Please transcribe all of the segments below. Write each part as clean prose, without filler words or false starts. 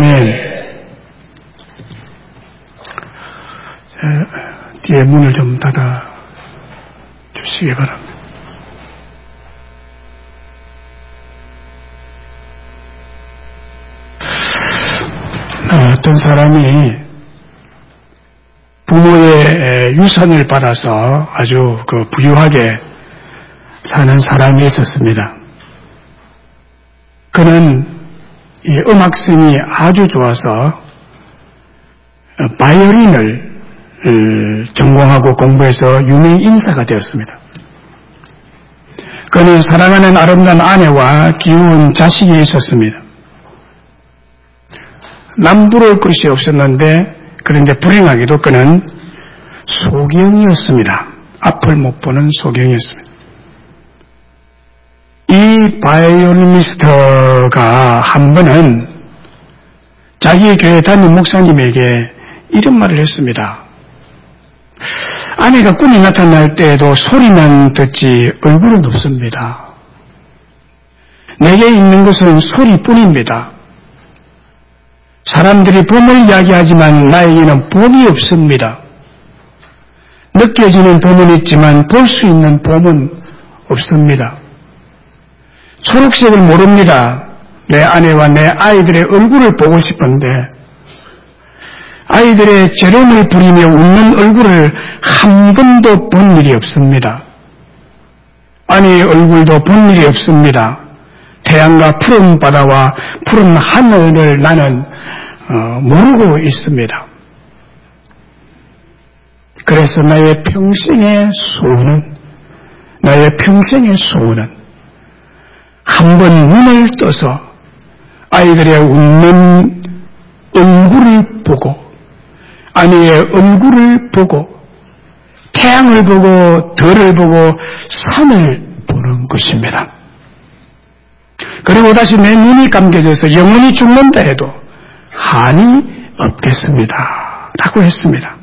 아멘. 뒤에 문을 좀 닫아 주시기 바랍니다. 어떤 사람이 부모의 유산을 받아서 아주 부유하게 사는 사람이 있었습니다. 그는 이 음악성이 아주 좋아서 바이올린을 전공하고 공부해서 유명 인사가 되었습니다. 그는 사랑하는 아름다운 아내와 귀여운 자식이 있었습니다. 남부러울 것이 없었는데 그런데 불행하게도 그는 소경이었습니다. 앞을 못 보는 소경이었습니다. 이 바이올리니스트가 한 번은 자기 교회 담임 목사님에게 이런 말을 했습니다. 아내가 꿈이 나타날 때에도 소리만 듣지 얼굴은 없습니다. 내게 있는 것은 소리뿐입니다. 사람들이 봄을 이야기하지만 나에게는 봄이 없습니다. 느껴지는 봄은 있지만 볼 수 있는 봄은 없습니다. 초록색을 모릅니다. 내 아내와 내 아이들의 얼굴을 보고 싶은데 아이들의 재롱을 부리며 웃는 얼굴을 한 번도 본 일이 없습니다. 아내의 얼굴도 본 일이 없습니다. 태양과 푸른 바다와 푸른 하늘을 나는 모르고 있습니다. 그래서 나의 평생의 소원은 한 번 눈을 떠서 아이들의 웃는 얼굴을 보고 아내의 얼굴을 보고 태양을 보고 달을 보고 산을 보는 것입니다. 그리고 다시 내 눈이 감겨져서 영원히 죽는다 해도 한이 없겠습니다. 라고 했습니다.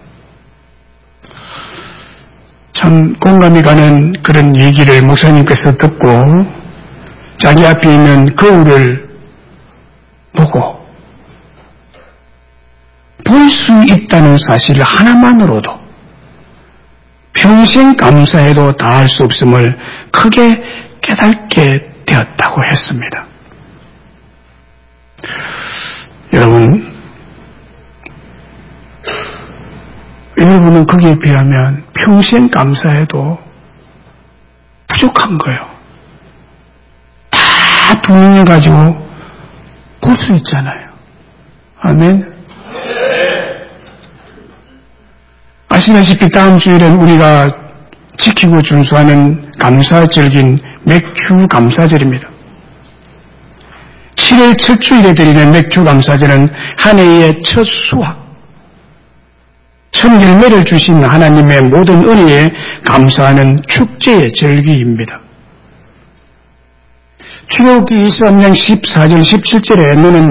참 공감이 가는 그런 얘기를 목사님께서 듣고 자기 앞에 있는 거울을 보고 볼 수 있다는 사실 하나만으로도 평생 감사해도 다할 수 없음을 크게 깨닫게 되었다고 했습니다. 여러분은 거기에 비하면 평생 감사해도 부족한 거예요. 다 돈을 가지고 볼 수 있잖아요. 아멘. 아시다시피 다음 주일엔 우리가 지키고 준수하는 감사절긴 맥주 감사절입니다. 7월 첫 주일에 드리는 맥주 감사절은 한 해의 첫 수확, 첫 열매를 주신 하나님의 모든 은혜에 감사하는 축제의 절기입니다. 출애굽기 23장 14절 17절에 너는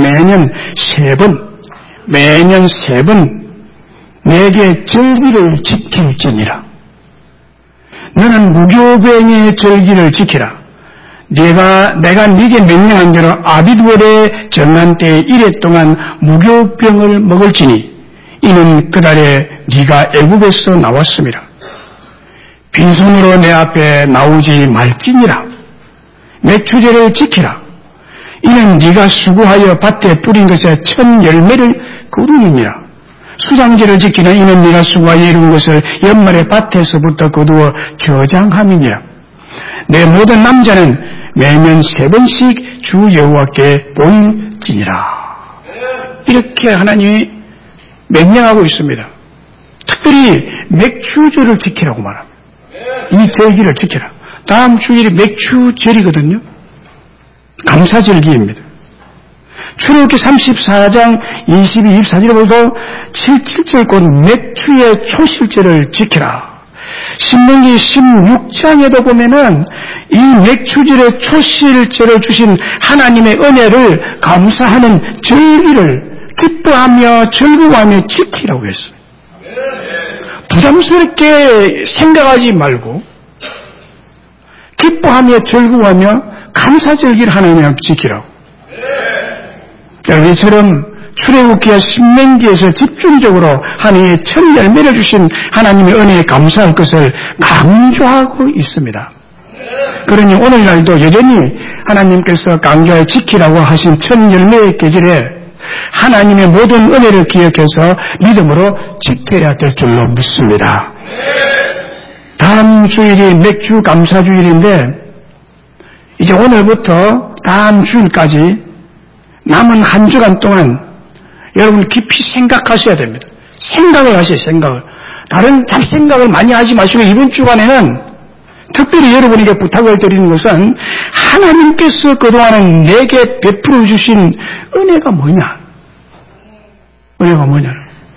매년 세 번 내게 절기를 지킬지니라. 너는 무교병의 절기를 지키라. 내가 네게 명령한 대로 아비드월의 정한 때에 1회 동안 무교병을 먹을지니 이는 그날에 네가 애굽에서 나왔음이라. 빈손으로 내 앞에 나오지 말지니라. 맥주제를 지키라. 이는 네가 수고하여 밭에 뿌린 것의 첫 열매를 거두느니라. 수장제를 지키는 이는 네가 수고하여 이룬 것을 연말에 밭에서부터 거두어 저장함이니라. 내 모든 남자는 매년 3번씩 주 여호와께 보일지니라. 이렇게 하나님이 명령하고 있습니다. 특별히 맥주절을 지키라고 말합니다. 이 절기를 지키라. 다음 주일이 맥주절이거든요. 감사절기입니다. 출애굽기 34장 22, 24절에 보도 7절 곧 맥주의 초실절을 지키라. 신명기 16장에도 보면은 이 맥주절의 초실절을 주신 하나님의 은혜를 감사하는 절기를 기뻐하며 즐거워하며 지키라고 했어요. 부담스럽게 생각하지 말고 기뻐하며 즐거워하며 감사절기를 하나님 앞에 지키라고. 여러분, 이처럼 출애굽기와 신명기에서 집중적으로 하나님의 첫 열매를 주신 하나님의 은혜에 감사할 것을 강조하고 있습니다. 그러니 오늘날도 여전히 하나님께서 강조하여 지키라고 하신 첫 열매의 계절에 하나님의 모든 은혜를 기억해서 믿음으로 지켜야 될 줄로 믿습니다. 다음 주일이 맥주 감사주일인데 이제 오늘부터 다음 주일까지 남은 한 주간 동안 여러분 깊이 생각하셔야 됩니다. 생각을 하세요. 생각을. 다른 잡생각을 많이 하지 마시고 이번 주간에는 특별히 여러분에게 부탁을 드리는 것은 하나님께서 그동안은 내게 베풀어 주신 은혜가 뭐냐? 은혜가 뭐냐?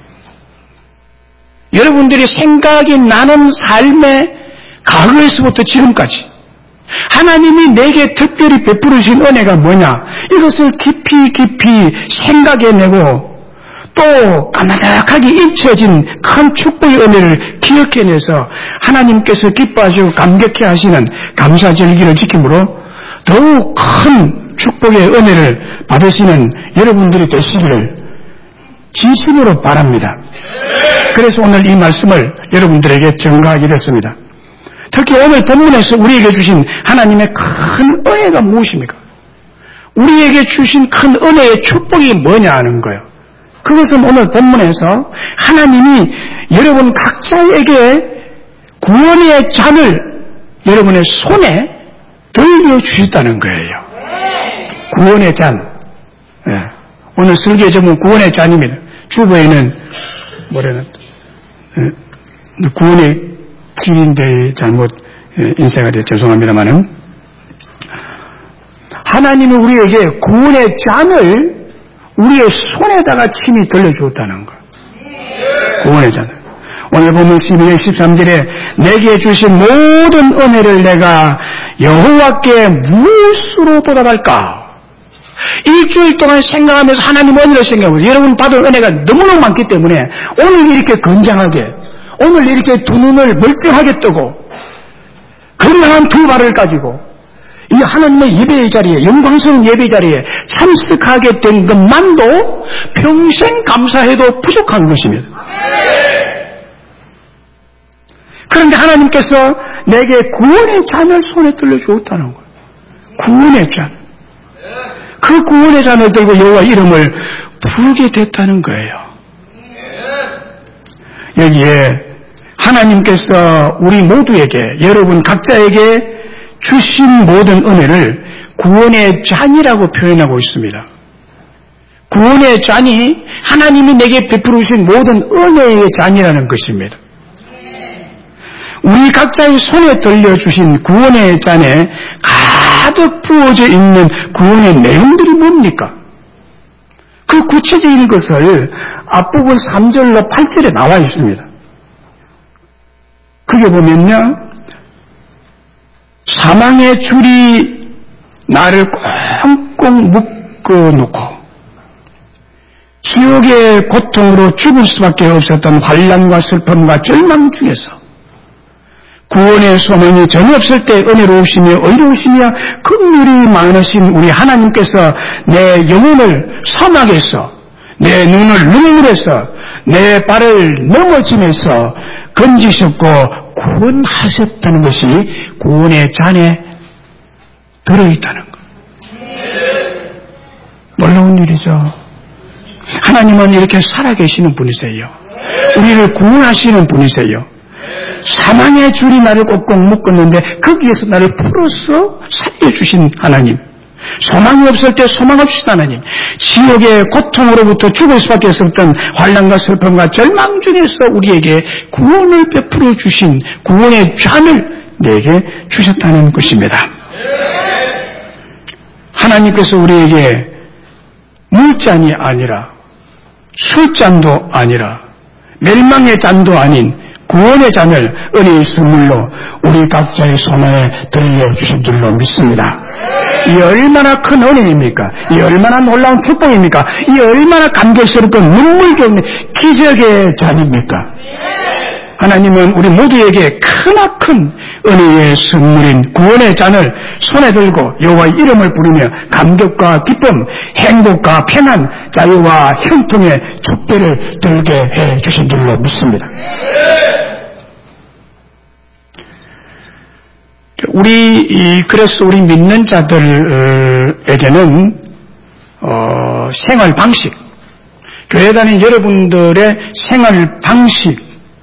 여러분들이 생각이 나는 삶의 과거에서부터 지금까지 하나님이 내게 특별히 베풀어 주신 은혜가 뭐냐? 이것을 깊이 생각해내고 또 까마득하게 잊혀진 큰 축복의 은혜를 기억해내서 하나님께서 기뻐하시고 감격해 하시는 감사절기를 지킴으로 더욱 큰 축복의 은혜를 받으시는 여러분들이 되시기를 진심으로 바랍니다. 그래서 오늘 이 말씀을 여러분들에게 전가하게 됐습니다. 특히 오늘 본문에서 우리에게 주신 하나님의 큰 은혜가 무엇입니까? 우리에게 주신 큰 은혜의 축복이 뭐냐 하는 거예요. 그것은 오늘 본문에서 하나님이 여러분 각자에게 구원의 잔을 여러분의 손에 들려주셨다는 거예요. 구원의 잔. 네. 오늘 설교의 제목은 구원의 잔입니다. 주보에는 구원의 길인데 잘못 인쇄가 되어 죄송합니다만은 하나님은 우리에게 구원의 잔을 우리의 손에다가 친히 들려주었다는 것. 구원의 잔을. 오늘 보면 12절 13절에 내게 주신 모든 은혜를 내가 여호와께 무엇으로 보답할까? 일주일 동안 생각하면서 하나님 은혜를 생각하고 여러분 받은 은혜가 너무너무 많기 때문에 오늘 이렇게 건장하게 오늘 이렇게 두 눈을 멀쩡하게 뜨고 건강한 두 발을 가지고 이 하나님의 예배의 자리에 영광스러운 예배의 자리에 참석하게 된 것만도 평생 감사해도 부족한 것입니다. 그런데 하나님께서 내게 구원의 잔을 손에 들려주었다는 거예요. 구원의 잔. 그 구원의 잔을 들고 여호와 이름을 부르게 됐다는 거예요. 여기에 하나님께서 우리 모두에게 여러분 각자에게 주신 모든 은혜를 구원의 잔이라고 표현하고 있습니다. 구원의 잔이 하나님이 내게 베풀어 주신 모든 은혜의 잔이라는 것입니다. 우리 각자의 손에 들려주신 구원의 잔에 가득 부어져 있는 구원의 내용들이 뭡니까? 그 구체적인 것을 앞부분 3절로 8절에 나와 있습니다. 그게 보면요, 사망의 줄이 나를 꽁꽁 묶어놓고 지옥의 고통으로 죽을 수밖에 없었던 환난과 슬픔과 절망 중에서 구원의 소망이 전혀 없을 때 은혜로우시며 의로우시며 긍휼이 많으신 우리 하나님께서 내 영혼을 사막에서 내 눈을 눈물에서 내 발을 넘어짐에서 건지셨고 구원하셨다는 것이 구원의 잔에 들어있다는 것. 놀라운 일이죠. 하나님은 이렇게 살아계시는 분이세요. 우리를 구원하시는 분이세요. 사망의 줄이 나를 꼭꼭 묶었는데 거기에서 나를 풀어서 살려주신 하나님. 소망이 없을 때 소망 없으신 하나님. 지옥의 고통으로부터 죽을 수밖에 없었던 환난과 슬픔과 절망 중에서 우리에게 구원을 베풀어 주신 구원의 잔을 내게 주셨다는 것입니다. 하나님께서 우리에게 물잔이 아니라 술잔도 아니라 멸망의 잔도 아닌 구원의 잔을 은혜의 선물로 우리 각자의 손안에 들려주신 줄로 믿습니다. 이 얼마나 큰 은혜입니까? 이 얼마나 놀라운 축복입니까? 이 얼마나 감격스럽고 눈물겨운 기적의 잔입니까? 하나님은 우리 모두에게 크나큰 은혜의 선물인 구원의 잔을 손에 들고 여호와의 이름을 부르며 감격과 기쁨, 행복과 평안, 자유와 형통의 축배를 들게 해 주신 줄로 믿습니다. 그래서 우리 믿는 자들에게는 생활 방식, 교회 다니는 여러분들의 생활 방식,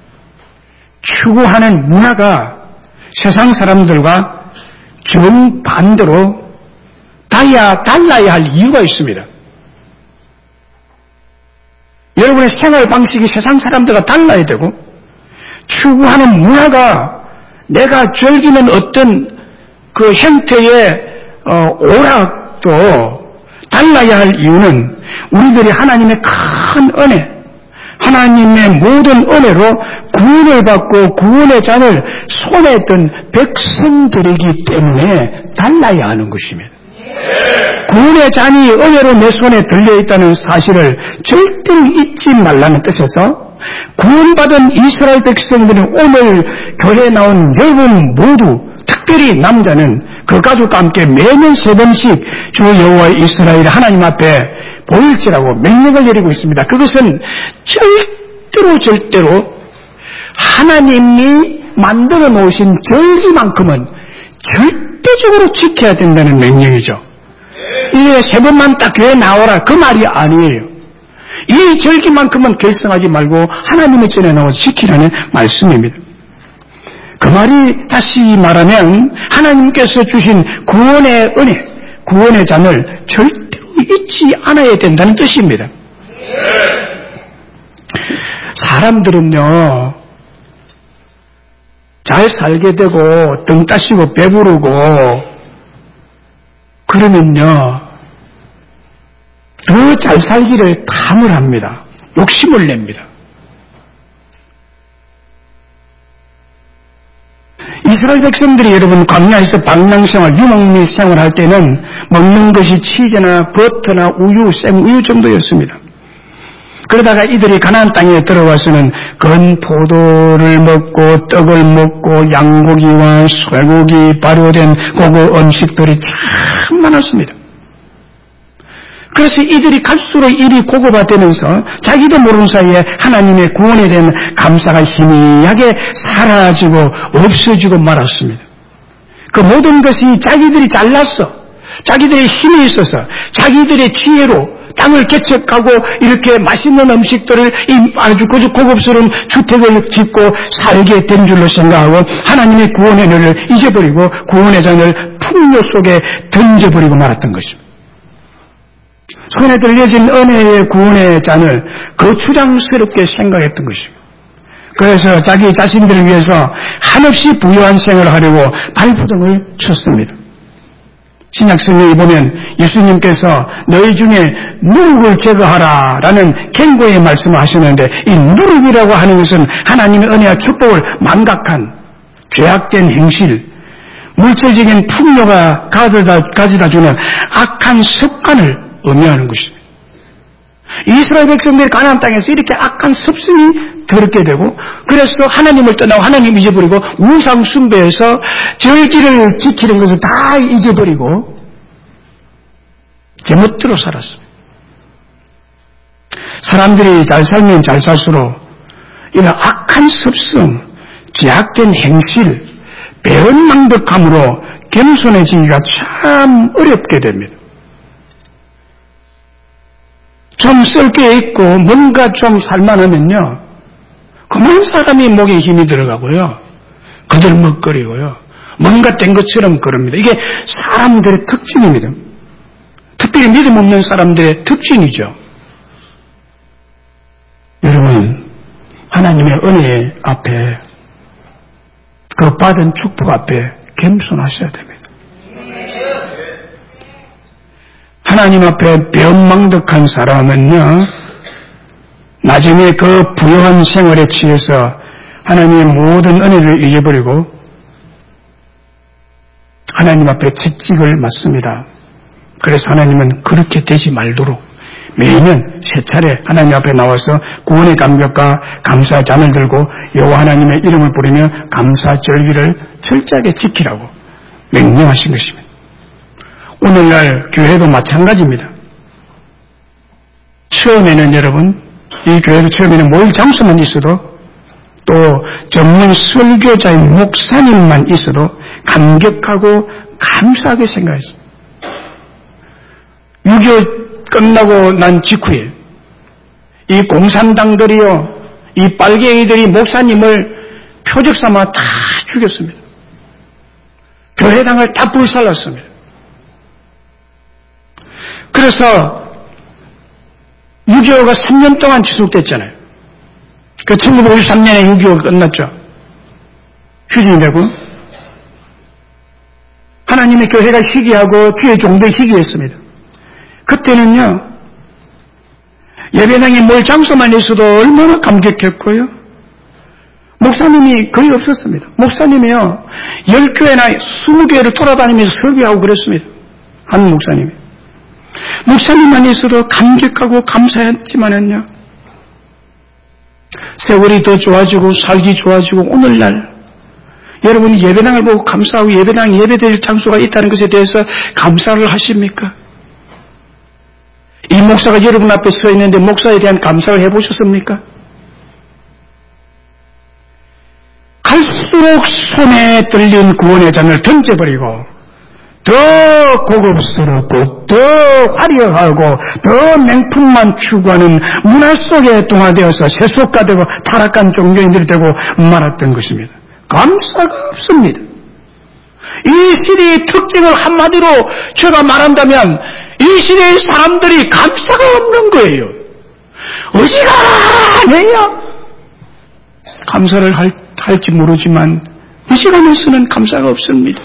추구하는 문화가 세상 사람들과 정반대로 달라야 할 이유가 있습니다. 여러분의 생활 방식이 세상 사람들과 달라야 되고, 추구하는 문화가 내가 즐기는 어떤 그 형태의 오락도 달라야 할 이유는 우리들이 하나님의 큰 은혜, 하나님의 모든 은혜로 구원을 받고 구원의 잔을 손에 든 백성들이기 때문에 달라야 하는 것입니다. 구원의 잔이 은혜로 내 손에 들려있다는 사실을 절대로 잊지 말라는 뜻에서 구원받은 이스라엘 백성들은 오늘 교회에 나온 여러분 모두, 특별히 남자는 그 가족과 함께 매년 3번씩 주 여호와 이스라엘 하나님 앞에 보일지라고 명령을 내리고 있습니다. 그것은 절대로 하나님이 만들어 놓으신 절기만큼은 절대적으로 지켜야 된다는 명령이죠. 이게 3번만 딱 교회에 나오라 그 말이 아니에요. 이 절기만큼은 결성하지 말고 하나님의 전에 나와서 지키라는 말씀입니다. 그 말이 다시 말하면 하나님께서 주신 구원의 은혜, 구원의 잔을 절대로 잊지 않아야 된다는 뜻입니다. 사람들은요, 잘 살게 되고 등 따시고 배부르고 그러면요 더 잘 살기를 탐을 합니다. 욕심을 냅니다. 이스라엘 백성들이 여러분 광야에서 방랑생활, 유목민 생활할 때는 먹는 것이 치즈나 버터나 우유, 생우유 정도였습니다. 그러다가 이들이 가나안 땅에 들어와서는 건 포도를 먹고 떡을 먹고 양고기와 쇠고기 발효된 고급 음식들이 참 많았습니다. 그래서 이들이 갈수록 일이 고급화되면서 자기도 모르는 사이에 하나님의 구원에 대한 감사가 희미하게 사라지고 없어지고 말았습니다. 그 모든 것이 자기들이 잘났어, 자기들의 힘이 있어서, 자기들의 지혜로 땅을 개척하고 이렇게 맛있는 음식들을 아주 고급스러운 주택을 짓고 살게 된 줄로 생각하고 하나님의 구원의 은혜를 잊어버리고 구원의 잔을 풍요 속에 던져버리고 말았던 것입니다. 손에 들려진 은혜의 구원의 잔을 거추장스럽게 생각했던 것입니다. 그래서 자기 자신들을 위해서 한없이 부유한 생활을 하려고 발부둥을 쳤습니다. 신약성경에 보면 예수님께서 너희 중에 누룩을 제거하라 라는 경고의 말씀을 하시는데, 이 누룩이라고 하는 것은 하나님의 은혜와 축복을 망각한 죄악된 행실, 물질적인 풍요가 가져다 주는 악한 습관을 의미하는 것입니다. 이스라엘 백성들이 가나안 땅에서 이렇게 악한 습성이 더럽게 되고, 그래서 하나님을 떠나고 하나님 잊어버리고 우상 숭배해서 절기를 지키는 것을 다 잊어버리고 제멋대로 살았습니다. 사람들이 잘 살면 잘 살수록 이런 악한 습성, 제약된 행실, 배은망덕함으로 겸손해지기가 참 어렵게 됩니다. 좀 썰게 있고 뭔가 좀 살만하면요, 그만 사람이 목에 힘이 들어가고요, 거들먹거리고요, 뭔가 된 것처럼 그럽니다. 이게 사람들의 특징입니다. 특별히 믿음 없는 사람들의 특징이죠. 여러분, 하나님의 은혜 앞에, 그 받은 축복 앞에 겸손하셔야 됩니다. 하나님 앞에 배은망덕한 사람은요, 나중에 그 부유한 생활에 취해서 하나님의 모든 은혜를 잊어버리고 하나님 앞에 채찍을 맞습니다. 그래서 하나님은 그렇게 되지 말도록 매년 세 차례 하나님 앞에 나와서 구원의 감격과 감사 잔을 들고 여호와 하나님의 이름을 부르며 감사 절기를 철저하게 지키라고 명령하신 것입니다. 오늘날 교회도 마찬가지입니다. 처음에는 여러분, 이 교회도 처음에는 모일 장소만 있어도 또 전문 설교자의 목사님만 있어도 감격하고 감사하게 생각했습니다. 6.25 끝나고 난 직후에 이 공산당들이요, 이 빨갱이들이 목사님을 표적 삼아 다 죽였습니다. 교회당을 다 불살랐습니다. 그래서 6.25가 3년 동안 지속됐잖아요. 그 1953년에 6.25가 끝났죠. 휴진이 되고 하나님의 교회가 희귀하고 주의 종들이 희귀했습니다. 그때는요, 예배당에 모일 장소만 있어도 얼마나 감격했고요. 목사님이 거의 없었습니다. 목사님이요, 10교회나 20교회를 돌아다니면서 설교하고 그랬습니다. 한 목사님이. 목사님만 있어도 감격하고 감사했지만은요, 세월이 더 좋아지고 살기 좋아지고 오늘날 여러분이 예배당을 보고 감사하고 예배당 예배드릴 장소가 있다는 것에 대해서 감사를 하십니까? 이 목사가 여러분 앞에 서 있는데 목사에 대한 감사를 해보셨습니까? 갈수록 손에 들린 구원의 잔을 던져버리고 더 고급스럽고 더 화려하고 더 명품만 추구하는 문화 속에 동화되어서 세속화되고 타락한 종교인들이 되고 말았던 것입니다. 감사가 없습니다. 이 시대의 특징을 한마디로 제가 말한다면 이 시대의 사람들이 감사가 없는 거예요. 어지간해요. 감사를 할지 모르지만 어지간해서는 감사가 없습니다.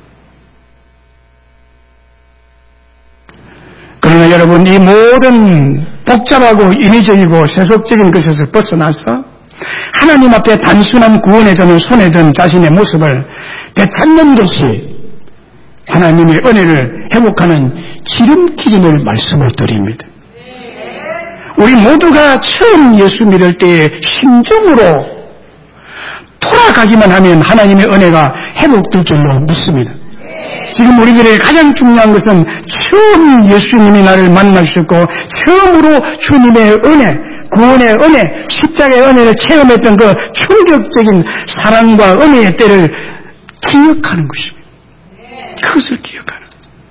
그러나 여러분, 이 모든 복잡하고 인위적이고 세속적인 것에서 벗어나서 하나님 앞에 단순한 구원에 드는 손에 든 자신의 모습을 되찾는 것이 하나님의 은혜를 회복하는 지름길임을 말씀을 드립니다. 우리 모두가 처음 예수 믿을 때의 심정으로 돌아가기만 하면 하나님의 은혜가 회복될 줄로 믿습니다. 지금 우리들의 가장 중요한 것은 처음 예수님이 나를 만나주셨고 처음으로 주님의 은혜, 구원의 은혜, 십자가의 은혜를 체험했던 그 충격적인 사랑과 은혜의 때를 기억하는 것입니다. 그것을 기억하는.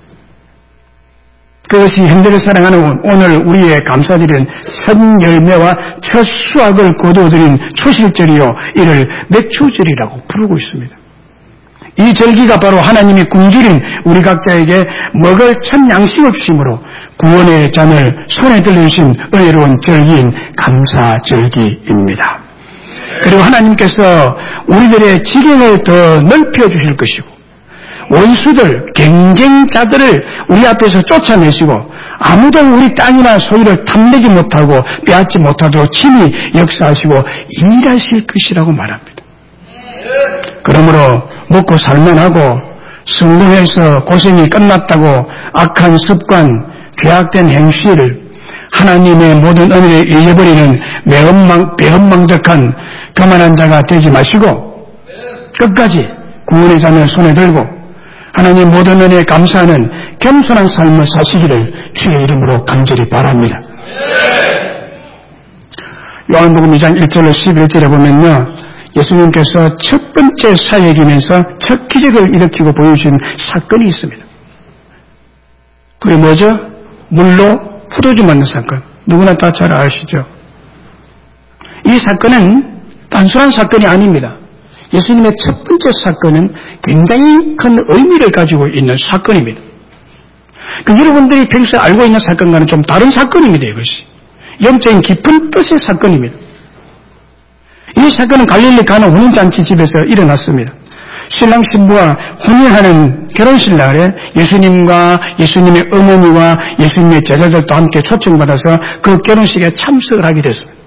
그것이 현대를 사랑하는 오늘 우리의 감사드리는 첫 열매와 첫 수확을 거두어드린 초실절이요, 이를 맥초절이라고 부르고 있습니다. 이 절기가 바로 하나님이 굶주린 우리 각자에게 먹을 첫 양식을 주심으로 구원의 잔을 손에 들려주신 은혜로운 절기인 감사절기입니다. 그리고 하나님께서 우리들의 지경을 더 넓혀주실 것이고 원수들, 경쟁자들을 우리 앞에서 쫓아내시고 아무도 우리 땅이나 소유를 탐내지 못하고 빼앗지 못하도록 친히 역사하시고 일하실 것이라고 말합니다. 그러므로 먹고 살만하고 성공해서 고생이 끝났다고 악한 습관, 죄악된 행실을 하나님의 모든 은혜를 잃어버리는 배은망덕한 교만한 자가 되지 마시고 끝까지 구원의 잔을 손에 들고 하나님 모든 은혜에 감사하는 겸손한 삶을 사시기를 주의 이름으로 간절히 바랍니다. 요한복음 2장 1절로 11절에 보면요, 예수님께서 첫 번째 사역이면서 첫 기적을 일으키고 보여주신 사건이 있습니다. 그게 뭐죠? 물로 포도주 만든 사건. 누구나 다 잘 아시죠? 이 사건은 단순한 사건이 아닙니다. 예수님의 첫 번째 사건은 굉장히 큰 의미를 가지고 있는 사건입니다. 여러분들이 평소에 알고 있는 사건과는 좀 다른 사건입니다. 이것이 영적인 깊은 뜻의 사건입니다. 이 사건은 갈릴리 가나 혼인잔치 집에서 일어났습니다. 신랑 신부가 혼인하는 결혼식 날에 예수님과 예수님의 어머니와 예수님의 제자들도 함께 초청받아서 그 결혼식에 참석을 하게 됐습니다.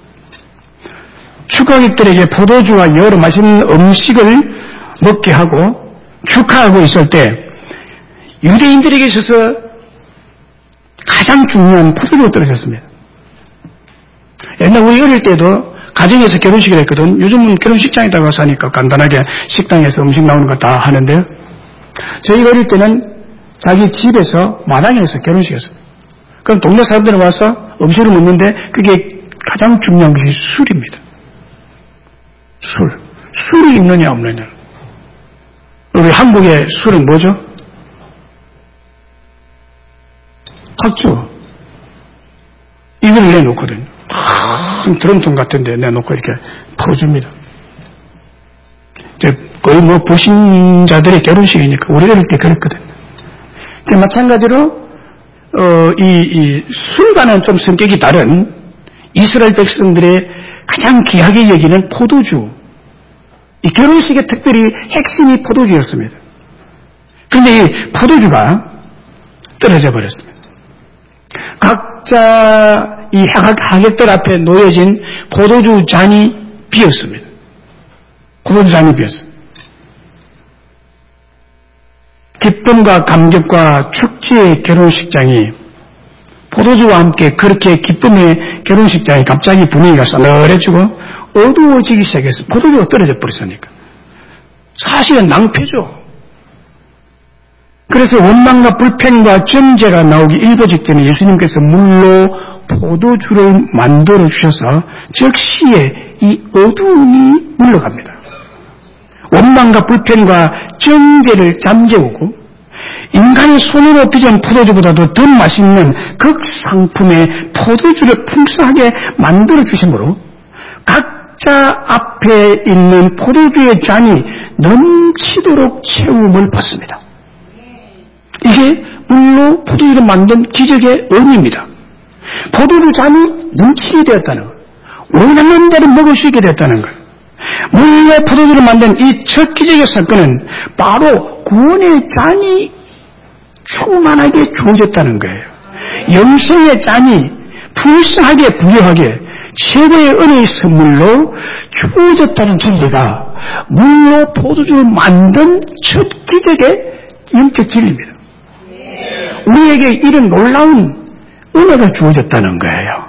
축하객들에게 포도주와 여러 맛있는 음식을 먹게 하고 축하하고 있을 때 유대인들에게 있어서 가장 중요한 포도주가 떨어졌습니다. 옛날 우리 어릴 때도 가정에서 결혼식을 했거든. 요즘은 결혼식장에다 가서 하니까 간단하게 식당에서 음식 나오는 거 다 하는데요. 저희 어릴 때는 자기 집에서 마당에서 결혼식 했습니다. 그럼 동네 사람들이 와서 음식을 먹는데 그게 가장 중요한 것이 술입니다. 술이 있느냐 없느냐. 우리 한국의 술은 뭐죠? 탁주. 이걸 내놓거든요. 드럼통 같은데 내놓고 이렇게 퍼줍니다. 거의 뭐 불신자들의 결혼식이니까 우리 어릴 때 그랬거든요. 마찬가지로 이 술과는 좀 성격이 다른 이스라엘 백성들의 가장 귀하게 여기는 포도주. 이 결혼식의 특별히 핵심이 포도주였습니다. 그런데 이 포도주가 떨어져 버렸습니다. 각자 이 하객들 앞에 놓여진 포도주 잔이 비었습니다. 포도주 잔이 비었습니다. 기쁨과 감격과 축제의 결혼식장이 포도주와 함께 그렇게 기쁨의 결혼식장이 갑자기 분위기가 서늘해지고 어두워지기 시작했어요. 포도주가 떨어져 버렸으니까. 사실은 낭패죠. 그래서 원망과 불평과 정죄가 나오기 일보 직전에 예수님께서 물로 포도주를 만들어 주셔서 즉시에 이 어두움이 물러갑니다. 원망과 불평과 정죄를 잠재우고 인간의 손으로 빚은 포도주보다도 더 맛있는 극상품의 포도주를 풍성하게 만들어 주심으로 각자 앞에 있는 포도주의 잔이 넘치도록 채움을 받습니다. 이게 물로 포도주를 만든 기적의 의미입니다. 포도주 잔이 넘치게 되었다는 것, 원하는 대로 먹을 수 있게 되었다는 것. 물로 포도주를 만든 이 첫 기적의 사건은 바로 구원의 잔이 충만하게 주어졌다는 거예요. 영생의 잔이 풍성하게 부유하게 최고의 은혜의 선물로 주어졌다는 진리가 물로 포도주를 만든 첫 기적의 영적 진리입니다. 우리에게 이런 놀라운 은혜가 주어졌다는 거예요.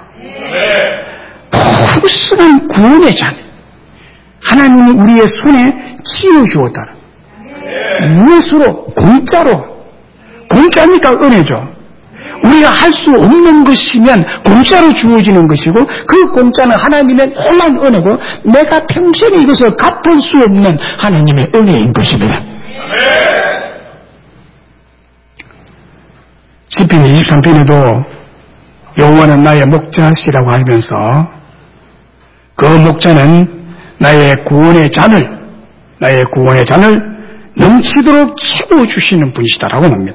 풍성한 구원의 잔. 하나님이 우리의 손에 쥐어주었다는. 무엇으로? 공짜로. 공짜니까 은혜죠. 우리가 할 수 없는 것이면 공짜로 주어지는 것이고 그 공짜는 하나님의 놀라운 은혜고 내가 평생에 이것을 갚을 수 없는 하나님의 은혜인 것입니다. 시편 23편에도 여호와는 나의 목자시라고 하면서 그 목자는 나의 구원의 잔을 넘치도록 채워주시는 분이시다라고 합니다.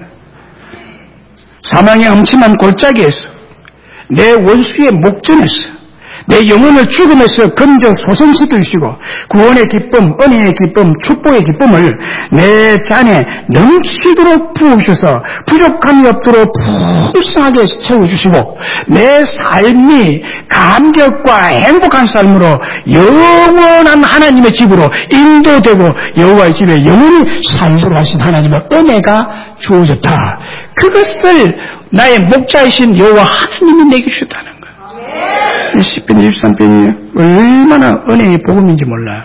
사망의 엄침한 골짜기에서 내 원수의 목전에서 내 영혼을 죽음에서 건져 소생시키시고 구원의 기쁨, 은혜의 기쁨, 축복의 기쁨을 내 잔에 넘치도록 부으셔서 부족함이 없도록 풍성하게 채워주시고 내 삶이 감격과 행복한 삶으로 영원한 하나님의 집으로 인도되고 여호와의 집에 영원히 살도록 하신 하나님의 은혜가 주어졌다. 그것을 나의 목자이신 여호와 하나님이 내게 주셨다는 거예요. 이 시편 23편이 얼마나 은혜의 복음인지 몰라요.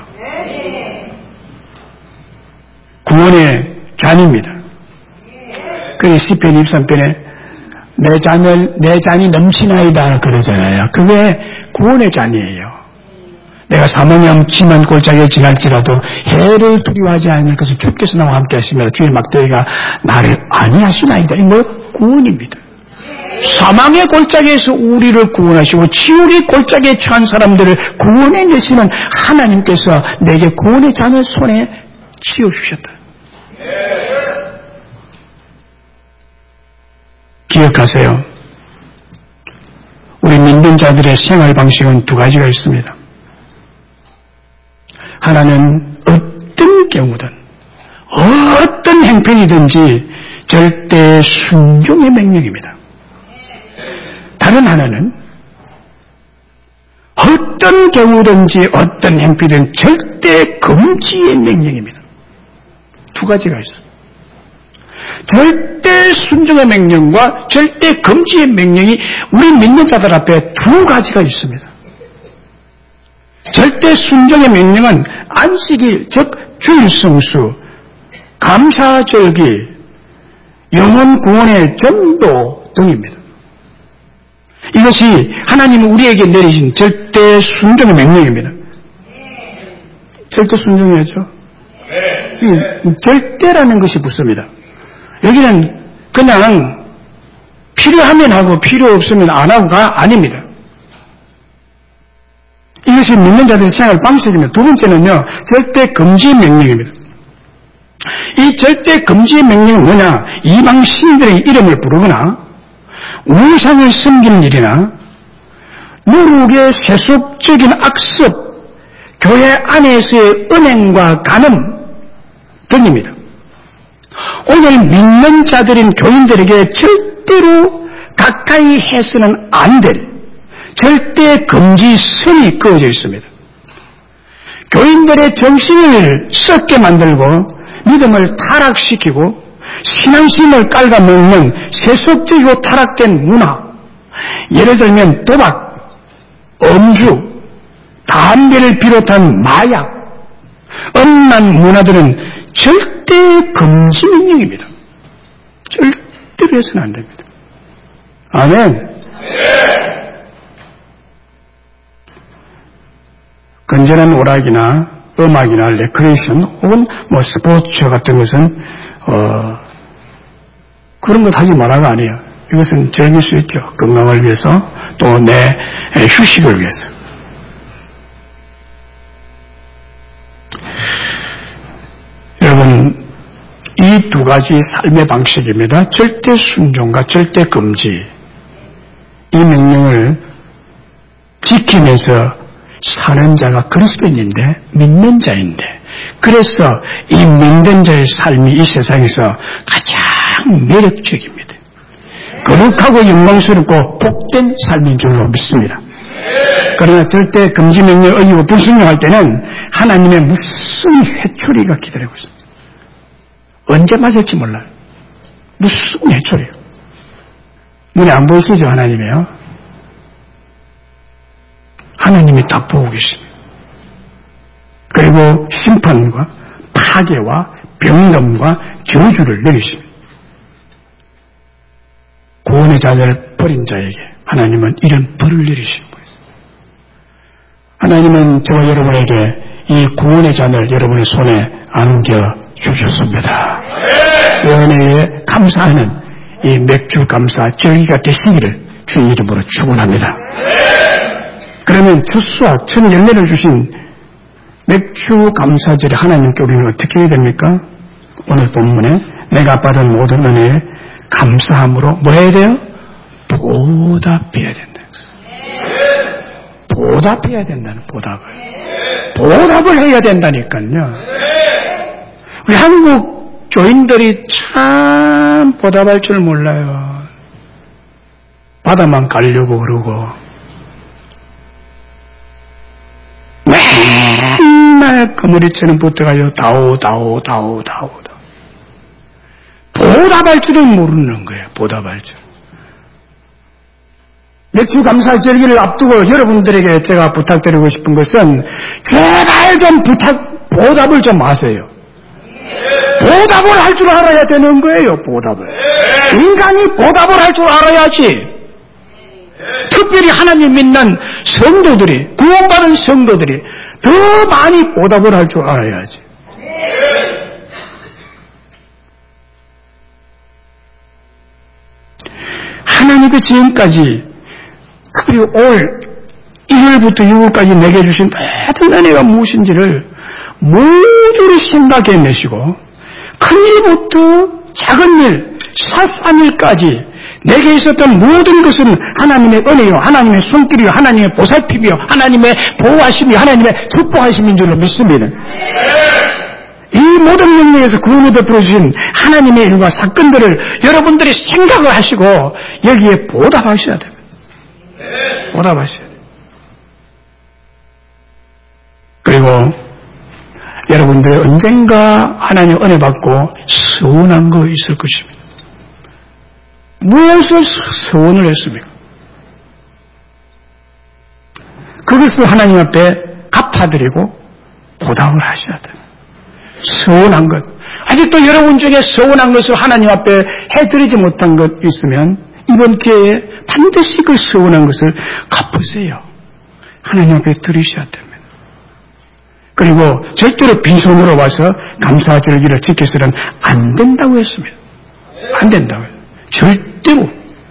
구원의 잔입니다. 그 시편 23편에 내 잔이 넘치나이다 그러잖아요. 그게 구원의 잔이에요. 내가 사망의 엄침한 골짜기에 지날지라도 해를 두려워하지 않을 것을 주께서 나와 함께 하시며 주의 막대기가 나를 안위하시나이다. 이 뭐 구원입니다. 사망의 골짜기에서 우리를 구원하시고 지옥의 골짜기에 처한 사람들을 구원해내시는 하나님께서 내게 구원의 잔을 손에 쥐어주셨다. 기억하세요. 우리 믿는 자들의 생활 방식은 두 가지가 있습니다. 하나는 어떤 경우든 어떤 행편이든지 절대 순종의 명령입니다. 다른 하나는 어떤 경우든지 어떤 행편이든 절대 금지의 명령입니다. 두 가지가 있습니다. 절대 순종의 명령과 절대 금지의 명령이 우리 믿는 자들 앞에 두 가지가 있습니다. 절대 순종의 명령은 안식일, 즉 주일 성수, 감사절기, 영혼 구원의 전도 등입니다. 이것이 하나님은 우리에게 내리신 절대 순종의 명령입니다. 절대 순종이죠. 절대라는 것이 붙습니다. 여기는 그냥 필요하면 하고 필요 없으면 안 하고가 아닙니다. 이것이 믿는 자들의 생활 방식입니다. 두 번째는요, 절대 금지 명령입니다. 이 절대 금지 명령은 뭐냐? 이방 신들의 이름을 부르거나 우상을 섬기는 일이나 누룩의 세속적인 악습, 교회 안에서의 은행과 간음 등입니다. 오늘 믿는 자들인 교인들에게 절대로 가까이 해서는 안 될 절대 금지선이 그어져 있습니다. 교인들의 정신을 썩게 만들고 믿음을 타락시키고 신앙심을 깔아먹는 세속적이고 타락된 문화, 예를 들면 도박, 음주, 담배를 비롯한 마약, 음란 문화들은 절대 금지 명령입니다. 절대로 해서는 안 됩니다. 아멘. 건전한 오락이나 음악이나 레크레이션 혹은 스포츠 같은 것은 그런 것 하지 말라가 아니에요. 이것은 즐길 수 있죠. 건강을 위해서 또 내 휴식을 위해서. 여러분, 이 두 가지 삶의 방식입니다. 절대 순종과 절대 금지. 이 명령을 지키면서 사는 자가 그리스도인인데, 믿는 자인데, 그래서 이 믿는 자의 삶이 이 세상에서 가장 매력적입니다. 거룩하고 영광스럽고 복된 삶인 줄로 믿습니다. 그러나 절대 금지 명령을 어기고 불순종할 때는 하나님의 무슨 회초리가 기다리고 있습니다. 언제 맞을지 몰라요. 무슨 회초리요. 눈에 안 보이시죠, 하나님이요? 하나님이 다 보고 계십니다. 그리고 심판과 파괴와 병감과 저주를 내리십니다. 구원의 자녀를 버린 자에게 하나님은 이런 벌을 내리시는 거예요. 하나님은 저와 여러분에게 이 구원의 잔을 여러분의 손에 안겨주셨습니다. 이 은혜에 감사하는 이 맥주 감사 절기가 되시기를 주의 이름으로 축원합니다. 그러면 첫 수확, 첫 열매를 주신 맥주 감사절에 하나님께 우리는 어떻게 해야 됩니까? 오늘 본문에 내가 받은 모든 은혜에 감사함으로 뭐 해야 돼요? 보답해야 된다. 보답해야 된다는 보답을. 보답을 해야 된다니까요. 우리 한국 교인들이 참 보답할 줄 몰라요. 바다만 가려고 그러고 맨날 그머리처럼 붙어가지고 다오. 보답할 줄은 모르는 거예요. 보답할 줄. 맥주 감사 절기를 앞두고 여러분들에게 제가 부탁드리고 싶은 것은 제발 좀 보답을 좀 하세요. 보답을 할 줄 알아야 되는 거예요. 보답을. 인간이 보답을 할 줄 알아야지. 특별히 하나님 믿는 성도들이, 구원받은 성도들이 더 많이 보답을 할 줄 알아야지. 하나님이 지금까지 특히 올 1월부터 6월까지 내게 주신 모든 은혜가 무엇인지를 모두를 생각해내시고 큰 일부터 작은 일, 사소한 일까지 내게 있었던 모든 것은 하나님의 은혜요, 하나님의 손길이요, 하나님의 보살핌이요, 하나님의 보호하심이요, 하나님의 축복하심인 줄로 믿습니다. 이 모든 영역에서 구원을 베풀어주신 하나님의 일과 사건들을 여러분들이 생각을 하시고 여기에 보답하셔야 됩니다. 보답하셔야 돼요. 그리고 여러분들이 언젠가 하나님 은혜 받고 서운한 거 있을 것입니다. 무엇을 서운을 했습니까? 그것을 하나님 앞에 갚아드리고 보답을 하셔야 됩니다. 서운한 것. 아직도 여러분 중에 서운한 것을 하나님 앞에 해드리지 못한 것 있으면 이번 기회에 반드시 그 서운한 것을 갚으세요. 하나님 앞에 드리셔야 됩니다. 그리고 절대로 빈손으로 와서 감사절기를 지켜서는 안 된다고 했습니다. 안 된다고요. 절대로.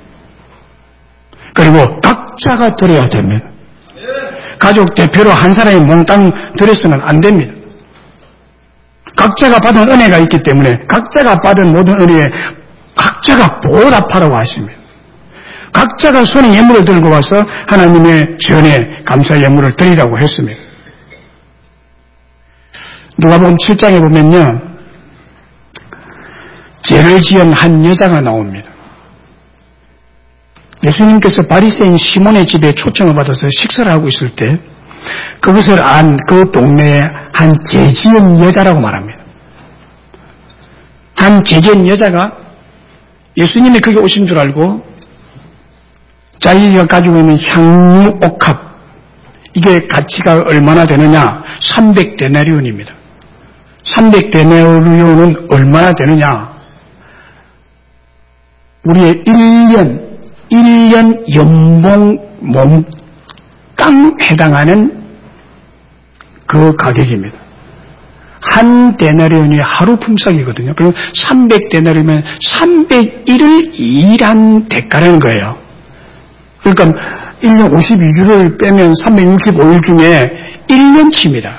그리고 각자가 드려야 됩니다. 가족 대표로 한 사람이 몽땅 드려서는 안 됩니다. 각자가 받은 은혜가 있기 때문에 각자가 받은 모든 은혜에 각자가 보답하라고 하십니다. 각자가 손에 예물을 들고 와서 하나님의 전에 감사 예물을 드리라고 했습니다. 누가복음 7장에 보면요, 죄를 지은 한 여자가 나옵니다. 예수님께서 바리새인 시몬의 집에 초청을 받아서 식사를 하고 있을 때 그것을 안 그 동네에 한 죄 지은 여자라고 말합니다. 한 죄 지은 여자가 예수님이 거기 오신 줄 알고 자기가 가지고 있는 향유 옥합, 이게 가치가 얼마나 되느냐? 300데나리온입니다. 300데나리온은 얼마나 되느냐? 우리의 1년 연봉 몽땅 해당하는 그 가격입니다. 한 데나리온이 하루 품삯이거든요. 그럼 300데나리온이면 301을 일한 대가라는 거예요. 그러니까 1년 52주를 빼면 365일 중에 1년치입니다.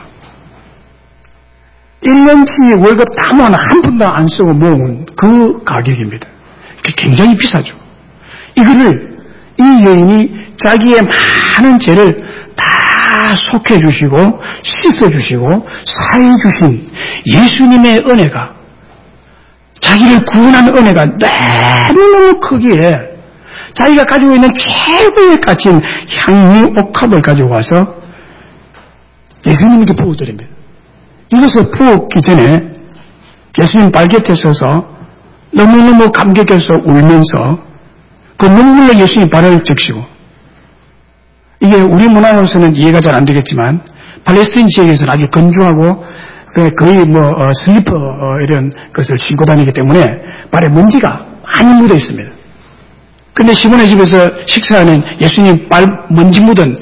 1년치 월급 다 모아 한 푼도 안 쓰고 모은 그 가격입니다. 굉장히 비싸죠. 이거를 이 여인이 자기의 많은 죄를 다 속해주시고 씻어주시고 사해주신 예수님의 은혜가, 자기를 구원한 은혜가 너무너무 크기에 자기가 가지고 있는 최고의 가치인 향유 옥합을 가지고 와서 예수님께 부어드립니다. 이것을 부었기 전에 예수님 발곁에 서서 너무너무 감격해서 울면서 그 눈물로 예수님 발을 적시고, 이게 우리 문화로서는 이해가 잘 안 되겠지만 팔레스타인 지역에서는 아주 건조하고 거의 슬리퍼 이런 것을 신고 다니기 때문에 발에 먼지가 많이 묻어 있습니다. 근데 시몬의 집에서 식사하는 예수님 발 먼지 묻은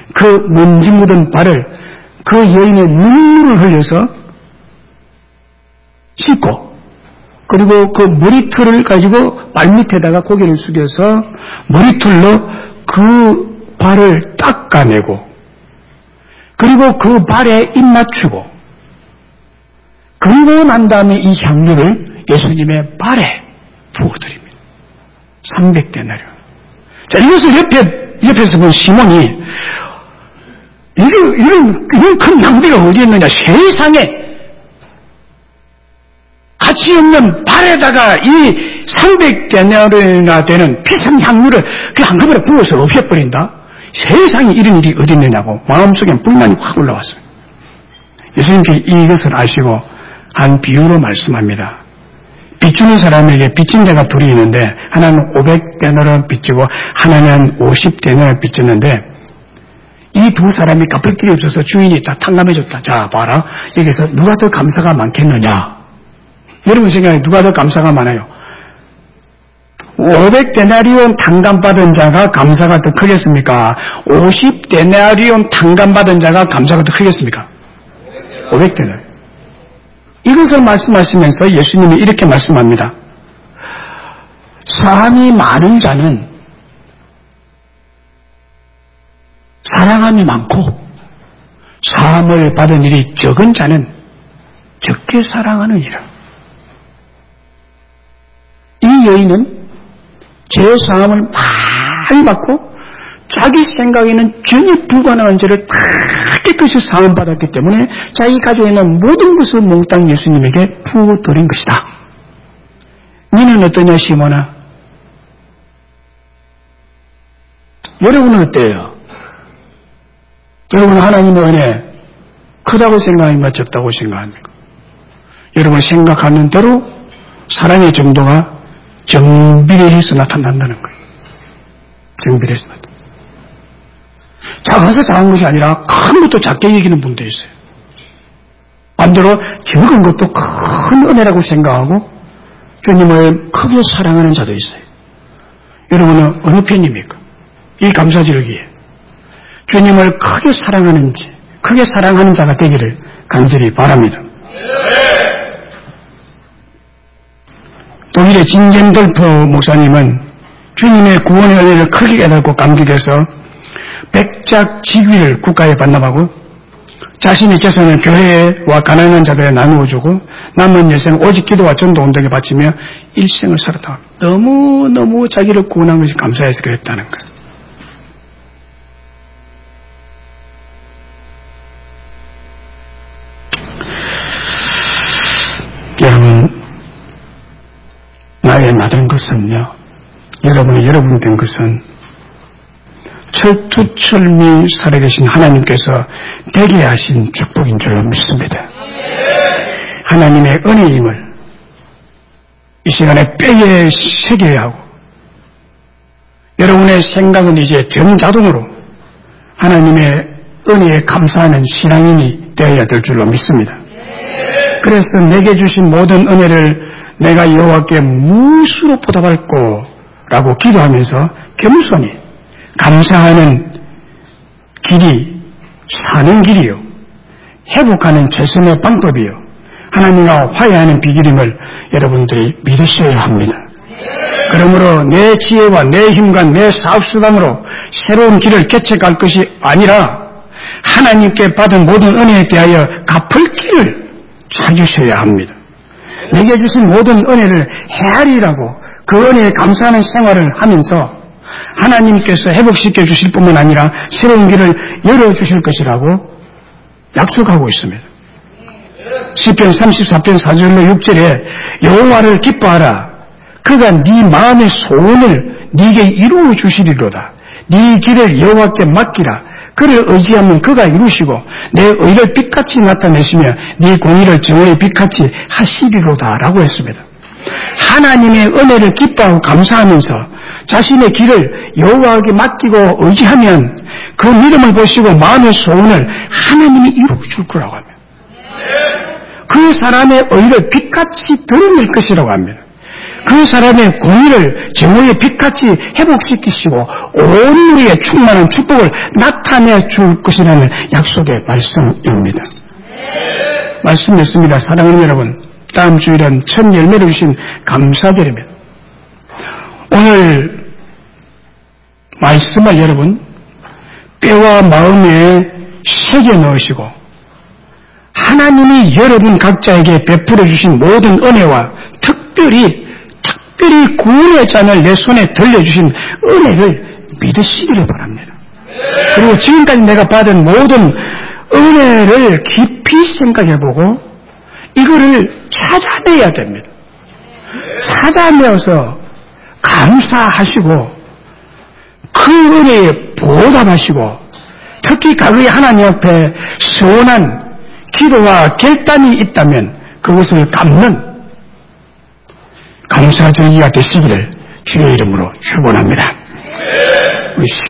발을 그 여인의 눈물을 흘려서 씻고, 그리고 그 머리털을 가지고 발밑에다가 고개를 숙여서 머리털로 그 발을 닦아내고, 그리고 그 발에 입 맞추고, 그리고 난 다음에 이 향유를 예수님의 발에 부어드립니다. 300데나리온. 자, 이것을 옆에서 본 시몬이 이런 큰 낭비가 어디 있느냐? 세상에 가치 없는 발에다가 이 300데나리온이나 되는 비싼 향유를 그냥 한꺼번에 부어서 없애버린다? 세상에 이런 일이 어디 있느냐고 마음속에 불만이 확 올라왔어요. 예수님께 이것을 아시고 한 비유로 말씀합니다. 빚주는 사람에게 빚진 자가 둘이 있는데 하나는 500데나리온 빚지고 하나는 50데나리온 빚졌는데 이 두 사람이 갚을 길이 없어서 주인이 다 탕감해줬다. 자, 봐라. 여기서 누가 더 감사가 많겠느냐? 여러분 생각에 누가 더 감사가 많아요? 500데나리온 탕감받은 자가 감사가 더 크겠습니까? 50데나리온 탕감받은 자가 감사가 더 크겠습니까? 500데나리온. 이것을 말씀하시면서 예수님이 이렇게 말씀합니다. 사함이 많은 자는 사랑함이 많고, 사함을 받은 일이 적은 자는 적게 사랑하느니라. 이 여인은 제 사함을 많이 받고 자기 생각에는 전혀 불가능한 죄를 다 깨끗이 사함받았기 때문에 자기 가지고 있는 모든 것을 몽땅 예수님에게 부어드린 것이다. 너는 어떠냐, 시몬아? 여러분은 어때요? 여러분 하나님의 은혜 크다고 생각합니까? 적다고 생각합니까? 여러분 생각하는 대로 사랑의 정도가 정비례해서 나타난다는 거예요. 정비례해서 나타난다. 작아서 작은 것이 아니라 큰 것도 작게 여기는 분도 있어요. 반대로 적은 것도 큰 은혜라고 생각하고 주님을 크게 사랑하는 자도 있어요. 여러분은 어느 편입니까? 이 감사절기에 주님을 크게 사랑하는지 크게 사랑하는 자가 되기를 간절히 바랍니다. 독일의 진젠돌프 목사님은 주님의 구원의 은혜를 크게 깨닫고 감격해서 백작 직위를 국가에 반납하고 자신의 재산을 교회와 가난한 자들에 나누어주고 남은 여생 오직 기도와 전도 운동에 바치며 일생을 살았다. 너무너무 자기를 구원한 것이 감사해서 그랬다는 거예요. 여러분, 나의 나된 것은요, 여러분의 여러분 된 것은 철두철미 살아계신 하나님께서 되게 하신 축복인 줄로 믿습니다. 하나님의 은혜임을 이 시간에 뼈에 새겨야 하고 여러분의 생각은 이제 전자동으로 하나님의 은혜에 감사하는 신앙인이 되어야 될 줄로 믿습니다. 그래서 내게 주신 모든 은혜를 내가 여호와께 무수로 보답할고 라고 기도하면서 겸손히 감사하는 길이 사는 길이요, 회복하는 최선의 방법이요, 하나님과 화해하는 비결임을 여러분들이 믿으셔야 합니다. 그러므로 내 지혜와 내 힘과 내 사업수단으로 새로운 길을 개척할 것이 아니라 하나님께 받은 모든 은혜에 대하여 갚을 길을 찾으셔야 합니다. 내게 주신 모든 은혜를 헤아리라고 그 은혜에 감사하는 생활을 하면서 하나님께서 회복시켜 주실 뿐만 아니라 새로운 길을 열어주실 것이라고 약속하고 있습니다. 시편 34편 4절로 6절에 여호와를 기뻐하라. 그가 네 마음의 소원을 네게 이루어 주시리로다. 네 길을 여호와께 맡기라. 그를 의지하면 그가 이루시고 내 의를 빛같이 나타내시며 네 공의를 정오의 빛같이 하시리로다 라고 했습니다. 하나님의 은혜를 기뻐하고 감사하면서 자신의 길을 여호와에게 맡기고 의지하면 그 믿음을 보시고 마음의 소원을 하나님이 이루어줄 거라고 합니다. 그 사람의 의를 빛같이 드러낼 것이라고 합니다. 그 사람의 공의를 정오의 빛같이 회복시키시고 온 우리의 충만한 축복을 나타내 줄 것이라는 약속의 말씀입니다. 말씀 맺습니다. 사랑하는 여러분, 다음 주일은 첫 열매를 주신 감사절입니다. 오늘 말씀을 여러분 뼈와 마음에 새겨 넣으시고 하나님이 여러분 각자에게 베풀어 주신 모든 은혜와 특별히 구원의 잔을 내 손에 들려주신 은혜를 믿으시기를 바랍니다. 그리고 지금까지 내가 받은 모든 은혜를 깊이 생각해보고 이거를 찾아내야 됩니다. 찾아내어서 감사하시고 그 은혜에 보답하시고 특히 가거의 하나님 앞에 선한 기도와 결단이 있다면 그것을 갚는 감사절기가 되시기를 주의 이름으로 축원합니다.